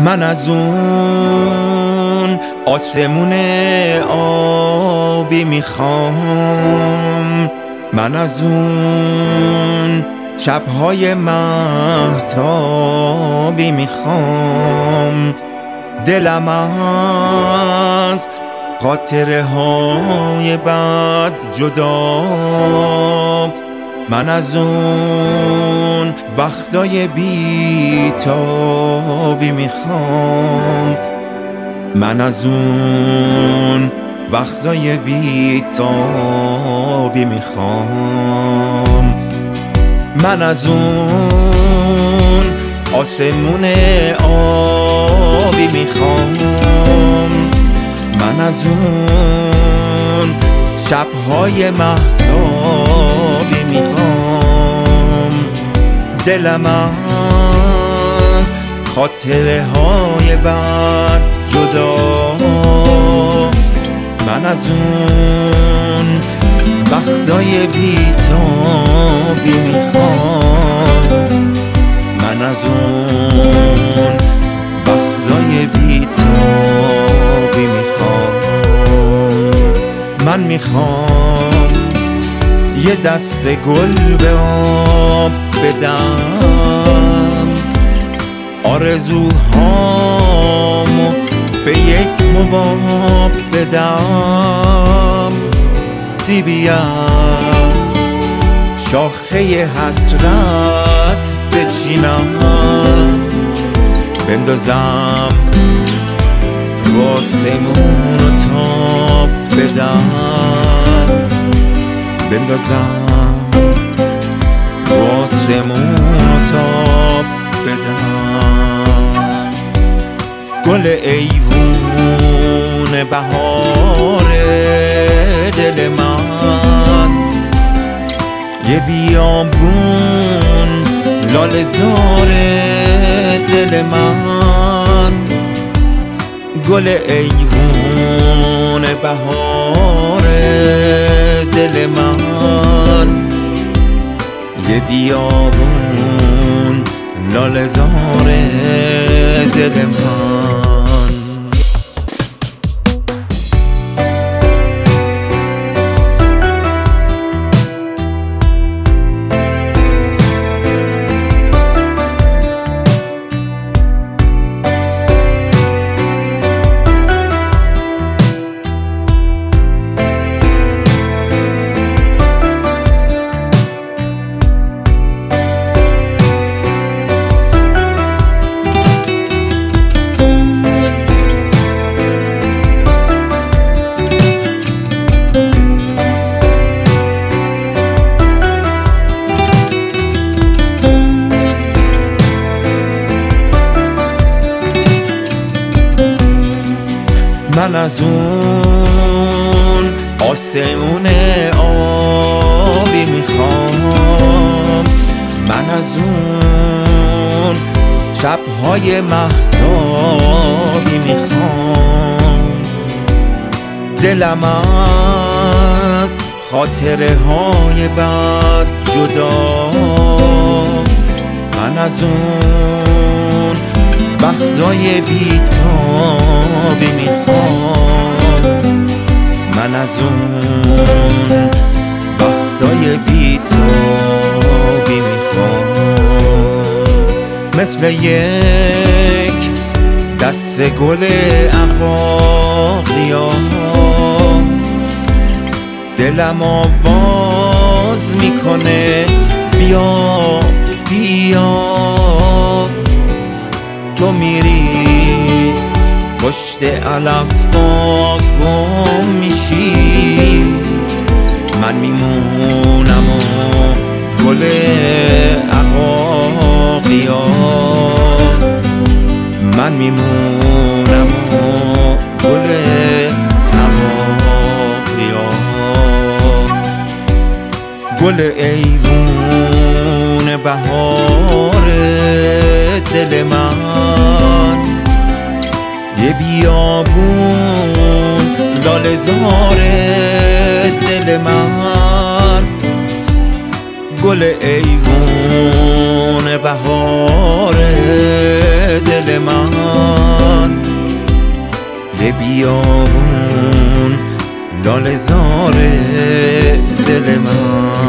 من از اون آسمون آبی میخوام، من از اون شبهای مهتابی میخوام. دلم از خاطره های بد جدا، من از اون وقتای بیتابی میخوام، من از اون وقتای بیتابی میخوام. من از اون آسمون آبی میخوام، من از اون شبهای مهتابی میخوام. دلم از خاطره های بد جدا، من از اون وقتای بیتابی میخوام، من از اون وقتای بیتابی میخوام. من میخوام یه دست گل به آب بدم، آرزوهامو به یک حباب بدم، سیبی از شاخه حسرت بچینم، بندازم رو آسمون و تاب بدم، بندازم رو آسمون و تاب بدم. گل ایوون بهار دل من، یه بیابون لاله زار دل من. گل ایوون بهار دل من، یه بیابون لاله زار دل من. من از اون آسمون آبی میخوام، من از اون شبهای مهتابی میخوام. دلم از خاطره های بد جدا، من از اون وقتای بیتابی میخوام، من از اون وقتای بیتابی میخوام. مثل یک دست گل عقاقیام، دلم آواز میکنه بیا بیا. تو میری پشت علفا گم میشی، من میمونم و گل عقاقیا، من میمونم و گل عقاقیا. گل ایوون بهار دل من، یه بیابون لاله زار دل من. گل ایوون بهار دل من، یه بیابون لاله زار دل من.